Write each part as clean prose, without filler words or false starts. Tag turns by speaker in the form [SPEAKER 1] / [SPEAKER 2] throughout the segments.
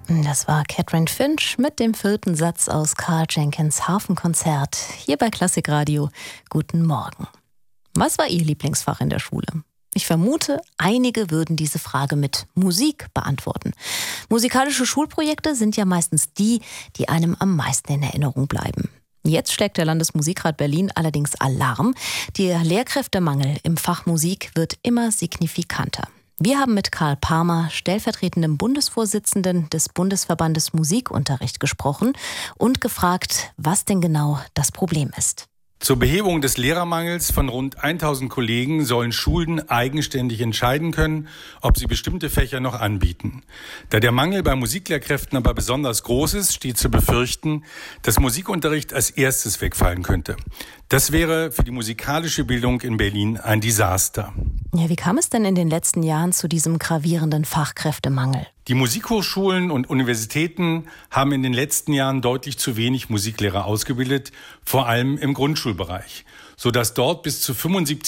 [SPEAKER 1] Das war Catherine Finch mit dem 4. Satz aus Carl Jenkins Hafenkonzert hier bei Klassikradio. Guten Morgen. Was war Ihr Lieblingsfach in der Schule? Ich vermute, einige würden diese Frage mit Musik beantworten. Musikalische Schulprojekte sind ja meistens die, die einem am meisten in Erinnerung bleiben. Jetzt schlägt der Landesmusikrat Berlin allerdings Alarm. Der Lehrkräftemangel im Fach Musik wird immer signifikanter. Wir haben mit Karl Parmer, stellvertretendem Bundesvorsitzenden des Bundesverbandes Musikunterricht, gesprochen und gefragt, was denn genau das Problem ist.
[SPEAKER 2] Zur Behebung des Lehrermangels von rund 1000 Kollegen sollen Schulen eigenständig entscheiden können, ob sie bestimmte Fächer noch anbieten. Da der Mangel bei Musiklehrkräften aber besonders groß ist, steht zu befürchten, dass Musikunterricht als erstes wegfallen könnte. Das wäre für die musikalische Bildung in Berlin ein Desaster.
[SPEAKER 1] Ja, wie kam es denn in den letzten Jahren zu diesem gravierenden Fachkräftemangel?
[SPEAKER 2] Die Musikhochschulen und Universitäten haben in den letzten Jahren deutlich zu wenig Musiklehrer ausgebildet, vor allem im Grundschulbereich, sodass dort bis zu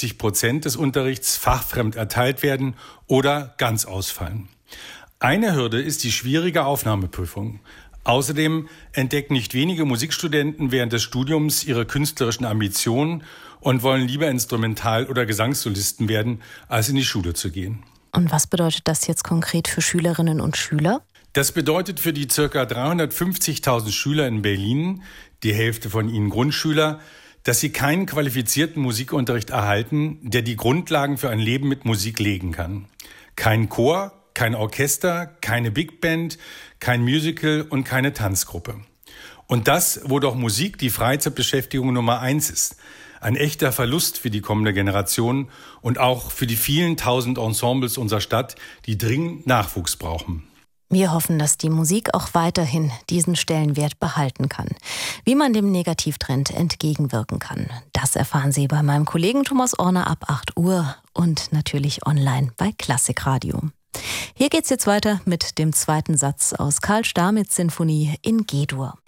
[SPEAKER 2] 75% des Unterrichts fachfremd erteilt werden oder ganz ausfallen. Eine Hürde ist die schwierige Aufnahmeprüfung. Außerdem entdecken nicht wenige Musikstudenten während des Studiums ihre künstlerischen Ambitionen und wollen lieber Instrumental- oder Gesangssolisten werden, als in die Schule zu gehen.
[SPEAKER 1] Und was bedeutet das jetzt konkret für Schülerinnen und Schüler?
[SPEAKER 2] Das bedeutet für die ca. 350.000 Schüler in Berlin, die Hälfte von ihnen Grundschüler, dass sie keinen qualifizierten Musikunterricht erhalten, der die Grundlagen für ein Leben mit Musik legen kann. Kein Chor, kein Orchester, keine Big Band, kein Musical und keine Tanzgruppe. Und das, wo doch Musik die Freizeitbeschäftigung Nummer 1 ist. Ein echter Verlust für die kommende Generation und auch für die vielen tausend Ensembles unserer Stadt, die dringend Nachwuchs brauchen.
[SPEAKER 1] Wir hoffen, dass die Musik auch weiterhin diesen Stellenwert behalten kann. Wie man dem Negativtrend entgegenwirken kann, das erfahren Sie bei meinem Kollegen Thomas Orner ab 8 Uhr und natürlich online bei Klassikradio. Hier geht's jetzt weiter mit dem 2. Satz aus Karl Stamitz Sinfonie in G-Dur.